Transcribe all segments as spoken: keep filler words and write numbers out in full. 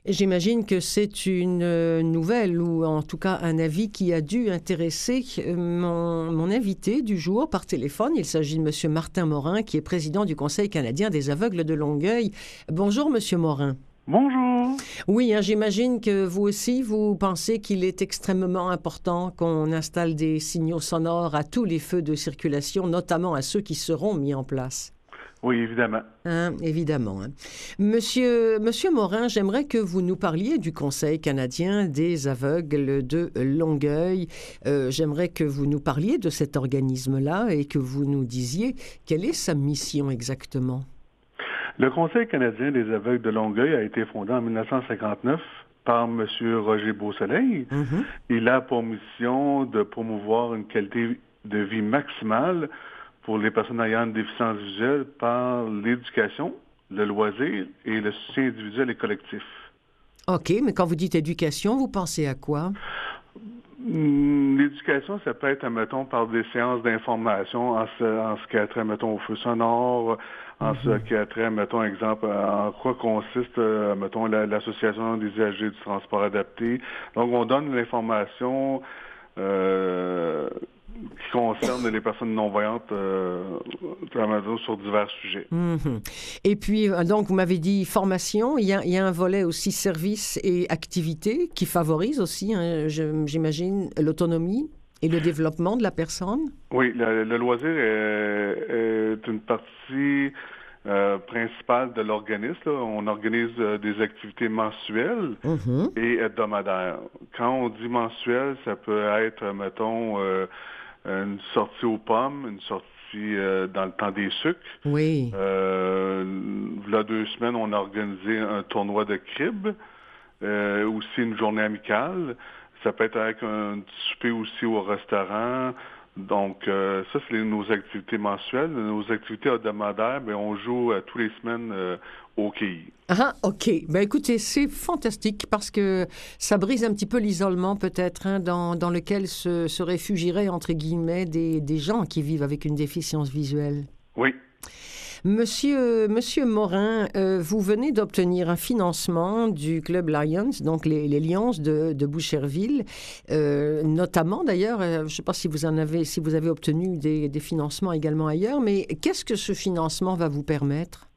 J'imagine que c'est une euh, nouvelle ou en tout cas un avis qui a dû intéresser euh, mon, mon invité du jour par téléphone. Il s'agit de M. Martin Morin, qui est président du Conseil canadien des aveugles de Longueuil. Bonjour, M. Morin. Bonjour. Oui, hein, j'imagine que vous aussi, vous pensez qu'il est extrêmement important qu'on installe des signaux sonores à tous les feux de circulation, notamment à ceux qui seront mis en place. Oui, évidemment. Hein, évidemment. Hein. Monsieur, Monsieur Morin, j'aimerais que vous nous parliez du Conseil canadien des aveugles de Longueuil. Euh, j'aimerais que vous nous parliez de cet organisme-là et que vous nous disiez quelle est sa mission exactement. Le Conseil canadien des aveugles de Longueuil a été fondé en dix-neuf cent cinquante-neuf par M. Roger Beausoleil. Mm-hmm. Il a pour mission de promouvoir une qualité de vie maximale pour les personnes ayant une déficience visuelle par l'éducation, le loisir et le soutien individuel et collectif. OK, mais quand vous dites éducation, vous pensez à quoi? L'éducation, ça peut être, mettons, par des séances d'information en ce, en ce qui a trait, mettons, au feu sonore, en mm-hmm. ce qui a trait, mettons, exemple, en quoi consiste, euh, mettons, la, l'association des usagers du transport adapté. Donc, on donne l'information euh, qui concerne les personnes non-voyantes euh, sur divers sujets. Mm-hmm. Et puis, donc, vous m'avez dit formation. Il y a, il y a un volet aussi services et activités qui favorise aussi, hein, je, j'imagine, l'autonomie et le développement de la personne. Oui, le, le loisir est, est une partie euh, principale de l'organisme. Là. On organise euh, des activités mensuelles mm-hmm. et hebdomadaires. Quand on dit mensuel, ça peut être, mettons, euh, une sortie aux pommes, une sortie euh, dans le temps des sucres. Oui. Euh, il y a deux semaines, on a organisé un tournoi de cribs, euh, aussi une journée amicale. Ça peut être avec un petit souper aussi au restaurant. Donc, euh, ça, c'est les, nos activités mensuelles. Nos activités hebdomadaires, bien, on joue euh, tous les semaines euh, au quilles. Ah, OK. Ben écoutez, c'est fantastique parce que ça brise un petit peu l'isolement peut-être hein, dans, dans lequel se, se réfugieraient, entre guillemets, des, des gens qui vivent avec une déficience visuelle. Oui. Monsieur, Monsieur Morin, euh, vous venez d'obtenir un financement du Club Lions, donc les, les Lions de, de Boucherville, euh, notamment d'ailleurs, euh, je ne sais pas si vous en avez, si vous avez obtenu des, des financements également ailleurs, mais qu'est-ce que ce financement va vous permettre?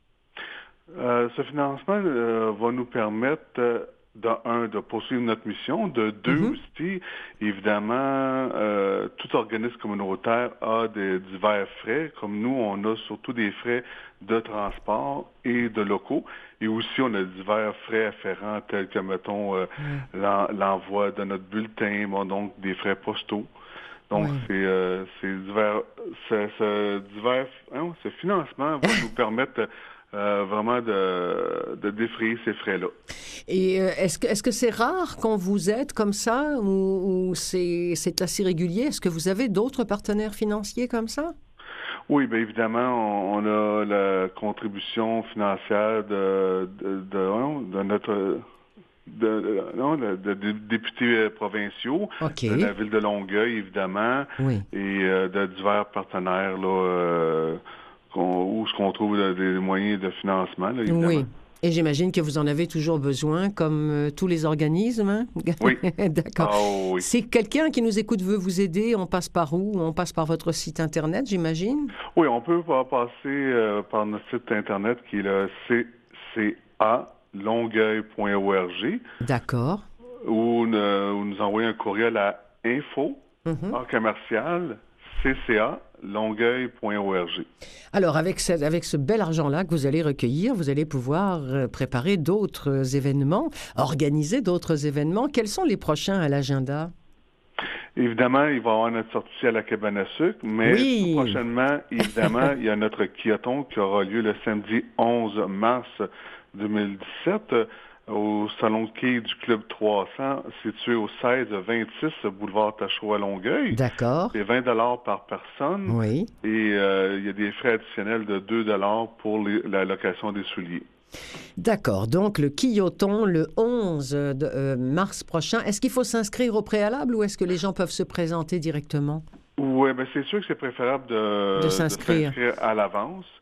Euh, ce financement euh, va nous permettre, euh, de un, de poursuivre notre mission, de deux mm-hmm. aussi, évidemment, euh, tout organisme communautaire a des divers frais, comme nous, on a surtout des frais de transport et de locaux, et aussi on a divers frais afférents tels que, mettons, euh, mm. l'en, l'envoi de notre bulletin, bon, donc des frais postaux. Donc, oui. c'est, euh, c'est divers, c'est, c'est divers, hein, ce financement va nous permettre Euh, vraiment de, de défrayer ces frais-là. Et euh, est-ce que, est-ce que c'est rare qu'on vous aide comme ça ou, ou c'est, c'est assez régulier? Est-ce que vous avez d'autres partenaires financiers comme ça? Oui, bien évidemment, on, on a la contribution financière de, de, de, de notre... De, de, non, de, de, de députés provinciaux, okay. de la ville de Longueuil, évidemment, oui. et euh, de divers partenaires, là, euh, qu'on, où ce qu'on trouve des moyens de financement, là, évidemment. Oui. Et j'imagine que vous en avez toujours besoin, comme euh, tous les organismes. Hein? Oui. D'accord. Oh, oui. Si quelqu'un qui nous écoute veut vous aider, on passe par où? On passe par votre site Internet, j'imagine? Oui, on peut passer euh, par notre site Internet qui est le c c a longueuil point org. D'accord. Ou, euh, ou nous envoyer un courriel à info mm-hmm. en commercial cca longueuil point org. Alors, avec ce, avec ce bel argent-là que vous allez recueillir, vous allez pouvoir préparer d'autres événements, organiser d'autres événements. Quels sont les prochains à l'agenda? Évidemment, il va y avoir notre sortie à la cabane à sucre, mais oui. prochainement, évidemment, il y a notre Kiaton qui aura lieu le samedi onze mars deux mille dix-sept au salon de quai du Club trois cents, situé au seize vingt-six boulevard Tachereau à Longueuil. D'accord. C'est vingt dollars par personne. Oui. Et euh, il y a des frais additionnels de deux dollars pour les, la location des souliers. D'accord. Donc, le Quilloton, le onze de, euh, mars prochain. Est-ce qu'il faut s'inscrire au préalable ou est-ce que les gens peuvent se présenter directement? Oui, bien c'est sûr que c'est préférable de, de, s'inscrire. de s'inscrire à l'avance.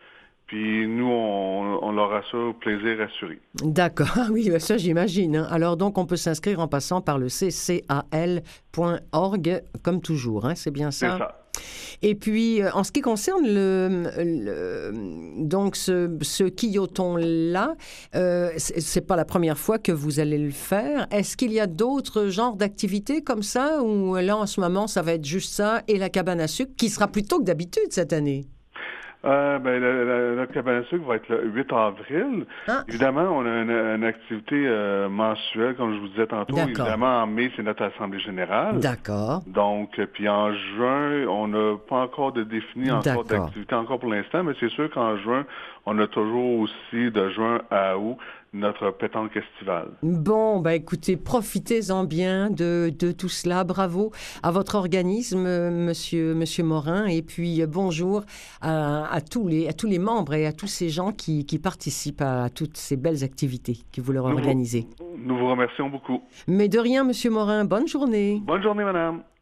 Puis nous, on, on leur assure plaisir assuré. D'accord, ah oui, ça j'imagine. Hein. Alors donc, on peut s'inscrire en passant par le c c a l point org, comme toujours, hein, c'est bien ça? C'est ça. Et puis, en ce qui concerne le, le donc ce, ce quilloton-là, euh, c'est pas la première fois que vous allez le faire. Est-ce qu'il y a d'autres genres d'activités comme ça, ou là, en ce moment, ça va être juste ça et la cabane à sucre, qui sera plus tôt que d'habitude cette année? Euh, ben, la, la, notre cabane à sucre va être le huit avril. Ah. Évidemment, on a une, une activité euh, mensuelle, comme je vous disais tantôt. D'accord. Évidemment, en mai, c'est notre assemblée générale. D'accord. Donc, puis en juin, on n'a pas encore de défini encore d'activité encore pour l'instant, mais c'est sûr qu'en juin, on a toujours aussi de juin à août notre pétanque estivale. Bon, ben écoutez, profitez-en bien de, de tout cela. Bravo à votre organisme, monsieur, monsieur Morin, et puis bonjour à, à, tous les, à tous les membres et à tous ces gens qui, qui participent à toutes ces belles activités que vous leur organisez. Nous vous, nous vous remercions beaucoup. Mais de rien, monsieur Morin. Bonne journée. Bonne journée, madame.